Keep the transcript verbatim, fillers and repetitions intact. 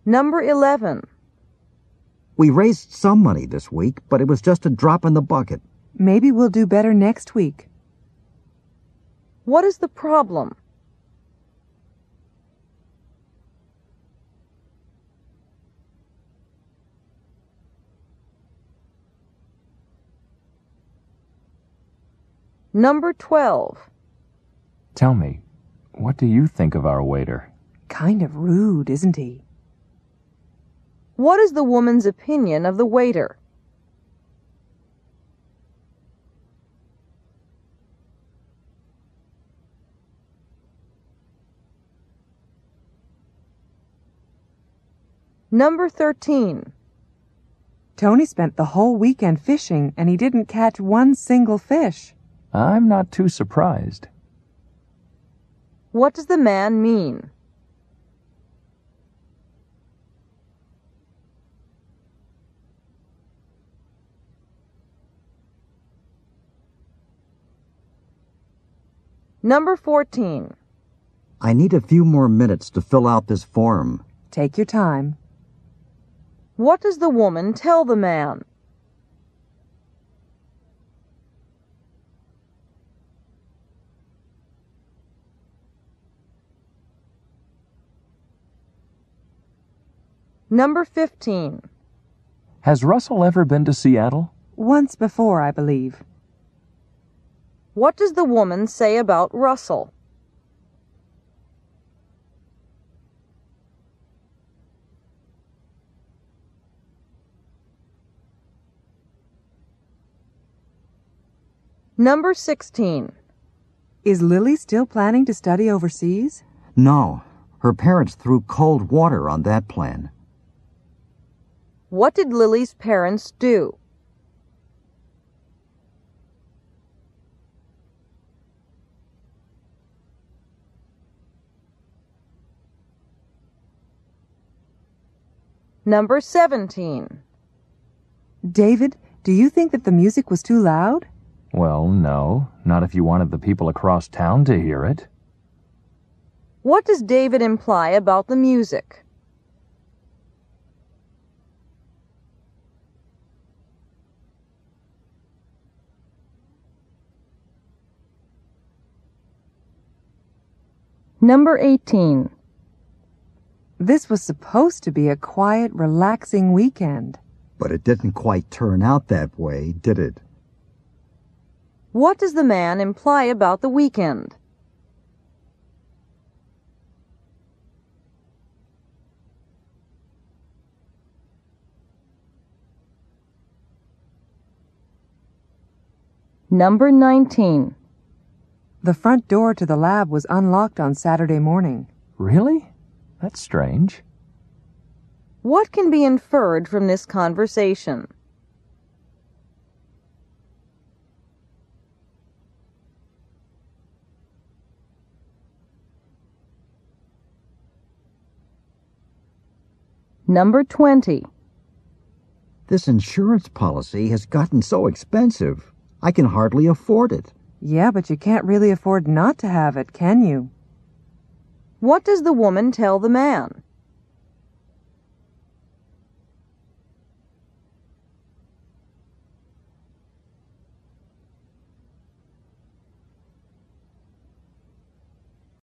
Number eleven. We raised some money this week, but it was just a drop in the bucket. Maybe we'll do better next week. What is the problem? Number twelve. Tell me, what do you think of our waiter? Kind of rude, isn't he? What is the woman's opinion of the waiter? Number thirteen. Tony spent the whole weekend fishing, and he didn't catch one single fish. I'm not too surprised. What does the man mean? Number fourteen. I need a few more minutes to fill out this form. Take your time. What does the woman tell the man? Number fifteen. Has Russell ever been to Seattle? Once before, I believe. What does the woman say about Russell? Number sixteen. Is Lily still planning to study overseas? No, her parents threw cold water on that plan. What did Lily's parents do? Number seventeen. David, do you think that the music was too loud? Well, no, not if you wanted the people across town to hear it. What does David imply about the music? Number eighteen. This was supposed to be a quiet, relaxing weekend. But it didn't quite turn out that way, did it? What does the man imply about the weekend? Number nineteen. The front door to the lab was unlocked on Saturday morning. Really? That's strange. What can be inferred from this conversation? Number twenty. This insurance policy has gotten so expensive, I can hardly afford it. Yeah, but you can't really afford not to have it, can you? What does the woman tell the man?